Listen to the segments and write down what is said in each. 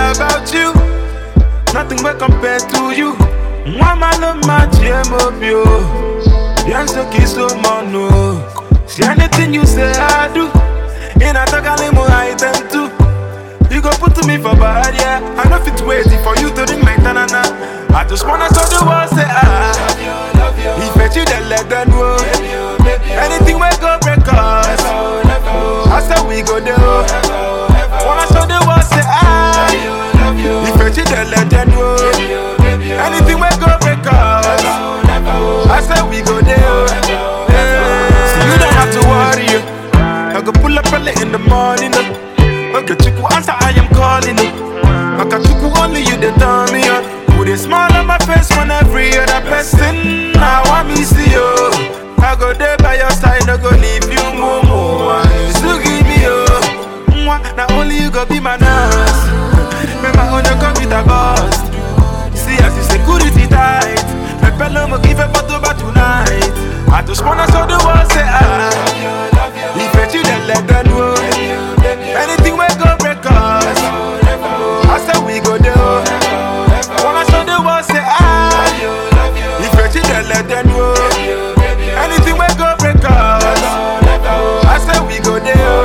about you. Nothing will compare to you. Mama no match mobile. Yanso kiso mono. See anything you say I do. In a tagalimo item too. You go put to me for bad, yeah. I know fit waiting for you to ring my tanana. I just wanna show the world say if I you then let them know. Anything we go break us. I said we go there. Wanna show the world say if I you then let them know. Anything we go break us. I said we go there. So you don't have to worry. I go pull up early in the morning. Okay, Chiku answer, I am calling it. Okay, Chiku only you they turn me on. Put a smile on my face when every other person now I miss you. I go there by your side, I go leave you more. So give me you. Now only you go be my nurse. Remember when you come with a boss. See as the security tight. My fellow mo give a photo about tonight. I just wanna show the world say if you then let them know. Anything we go break us. I said we go there. Wanna show the world say if you then let them know. Anything we go break us. I said we go there.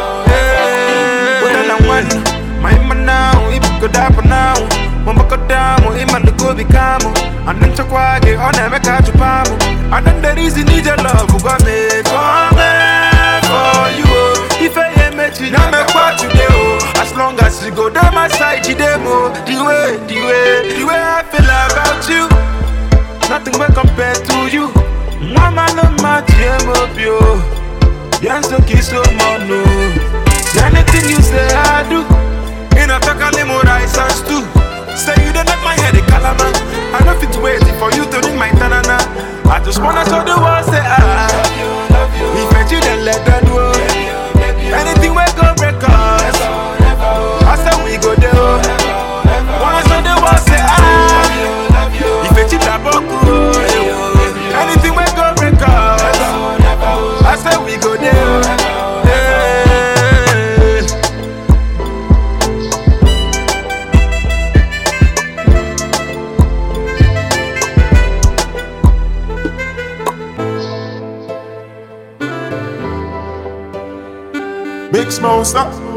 Put on one, my man now, if you could happen now. When we go down, we man go become. And then to quiet on them make a chupam. And then there is need your love who got me for you. If I ain't met you, now make what you do. As long as you go down my side, you demo. The way I feel about you. Nothing will compare to you. Mama no match mobile. Yanso kiso mono. See anything you say I do. In a takalimo rice and stew. Say you don't let my head a calama. I know fit waiting for you to ring my tanana. I just wanna show the world say if you then let them know. Anything we go break us. I said we go there. Wanna show the world say if you tap on anything we go break us. I said we go there. Big Smoke, stop.